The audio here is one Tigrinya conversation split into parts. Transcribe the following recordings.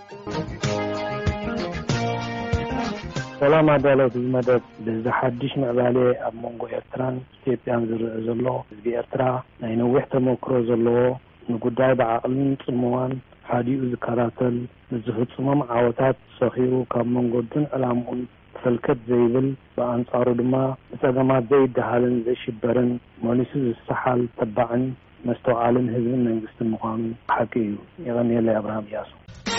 ሰላም አዳለት መደብ በዛሐድሽ ምዕባለ ኣብ መንጎ ኤርትራን ኢትዮጵያን ዝርአ ዘሎ ህዝቢ ኤርትራ ናይ ነዊሕ ተመክሮ ዘለዎ ንጉዳይ ብዓቕልን ጽምዋን ሓዲኡ ዝከታተል ዝፍጽሞም ዓወታት ሰኺሩ ካብ መንጎድን ዕላምኡን ተፈልከት ዘይብል በኣንጻሩ ድማ ብጸገማት ዘይደሃልን ዘይሽበርን መሊሱ ዝሰሓል ተባዕን መስተውዓልን ህዝብን መንግስትን ምዃኑ ሓቂ እዩ። የቐኒየለ አብርሃም ያሱ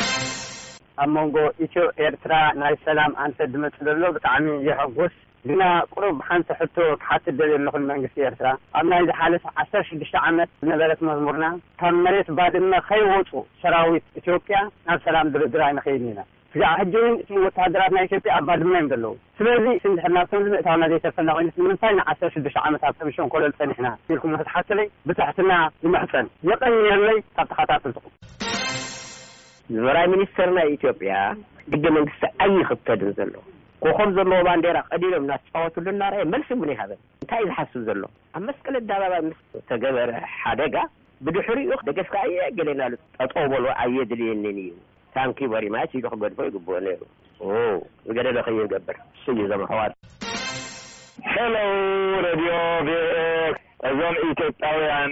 አመንጎ ኢትዮ ኤርትራ ናይ ሰላም አንተ ድመጽለሎ በጣም ይሐጎስ ግና ቁሩብ ሓንተ ሕቶ ተሓትት ደለኹን መንግስት ኤርትራ አምናይ ዝሓለፈ 16 ዓመት ነበረት መዝሙርና ካብ መሬት ባድመ ኸይወጹ ሰራዊት ኢትዮጵያ ናብ ሰላም ድርድር አይነኸይኒና ፍጃ ሕጂን ወታደራት ናይ ኢትዮጵያ አባድመ ይምደለው ስለዚህ ስንድሕና ስምታውና ዘይተፈና ቆይነት ምንሳይና 16 ዓመት አብተምሽን ኮለል ጸኒሕና ይልኩም ተሓተለይ ብታሕትና ይመሕፀን የቀኒየለይ ካብ ተኸታተልኩ ዝራይ ሚኒስተርና ኢትዮጵያ ህገ መንግስት ኣይኽተድን ዘሎ ኮኾብ ዘሎ ባንዴራ ቀዲሎም ናጫወቱልና ራይ መልስ ምን ይሃበን እንታይ ዝሓስብ ዘሎ ኣብ መስቀል ኣደባባይ ምስ ተገበረ ሓደጋ ብድሕሪኡ ደገፍካ ገለና ጠጦበሎ ኣየድልየንን እዩ ታንኪ በሪ ማች ይኽገድፎ ይግብኦ ነይሩ ገደለ ኸይገብር ስዩ ዘመሕዋት ሄሎ ሬድዮ እዞም ኢትዮጵያውያን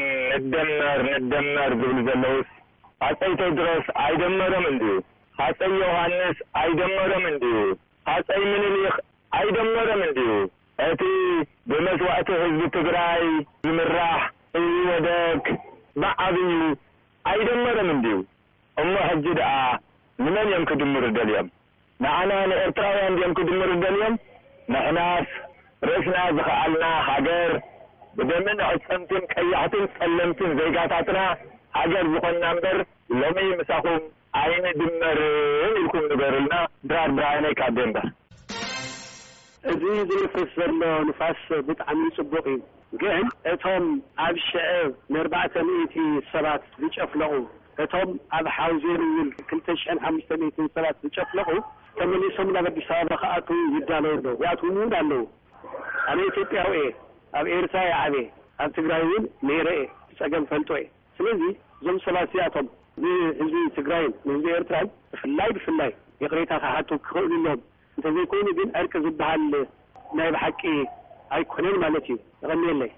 ንደመር ዝብል ዘለውስ አጼ ቴዎድሮስ አይደመረም እንዴ? አጼ ዮሐንስ አይደመረም እንዴ? አጼ ምኒልክ አይደመረም እንዴ? እቲ በመስዋዕት ህዝብ ትግራይ ዝምራሕ ወደክ ባዓብዩ አይደመረም እንዴ? እሞ ሕጂ ደኣ ንመን እዮም ክድምር ደልዮም? ንዓና ንኤርትራውያን እዮም ክድምር ደልዮም? ንሕናስ ርእስና ዝኸኣልና ሃገር ብደምን ዕፀምትን ቀያሕትን ጸለምትን ዜጋታትና አገር ዝኾና እምበር ሎሚ ምሳኹም አይነ ድመር ይልኩም ንገርልና ድራር ብራይነ ካደንባ እዚ ዝንፍስ ዘሎ ንፋስ ብጣዕሚ ጽቡቕ እዩ ግን እቶም ኣብ ሽዕብ ን400 ሰባት ዝጨፍለቑ እቶም ኣብ ሓውዜን 2500 ሰባት ዝጨፍለቑ ተመሊሶም ናብ አዲስ አበባ ከኣቱ ይዳለው ነው ያቱሙ ዳለው ኣነ ኢትዮጵያዊ ኣብ ኤርትራ ይዓበ ኣብ ትግራይ እውን ነይረ ጸገም ፈልጦ ስለዚህ ዞም ሰላሲያቶም ህዝቢ ትግራይን ህዝቢ ኤርትራን ብፍላይ የቅሬታ ካሓቱ ክኽእሉሎም እንተዘይኮይኑ ግን ዕርቂ ዝበሃል ናይ ብሓቂ ኣይኮነን ማለት እዩ ይቐኒየለይ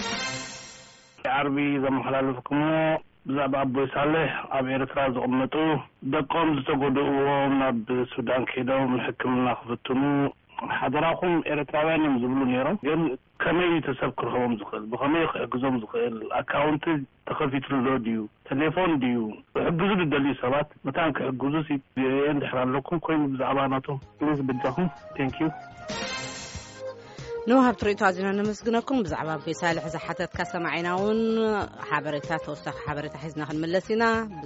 ዓርቢ ዘመሓላልፍኩሞ ብዛዕባ ኣቦይ ሳልሕ ኣብ ኤርትራ ዝቕመጡ ደቆም ዝተጎድእዎም ናብ ሱዳን ከይዶም ሕክምና ክፍትኑ ሓደራኹም ኤርትራውያን እዮም ዝብሉ ነይሮም ግን ከመይ ተሰብ ክረኽቦም ዝኽእል ብኸመይ ክሕግዞም ዝኽእል ኣካውንቲ ተኸፊትሉ ድዩ ቴሌፎን ድዩ ክሕግዙ ዝደልዩ ሰባት መታን ክሕግዙ እንድሕር ኣለኩም ኮይኑ ብዛዕባ ናቶም ፕሊዝ ብጃኹም ቴንኪዩ نوهب تريتو عزيزنا نمسجنكم بزعبا في صالح زحتت كسمعنا ون حبرتات وسخ حبرت حزنا خن ملسينا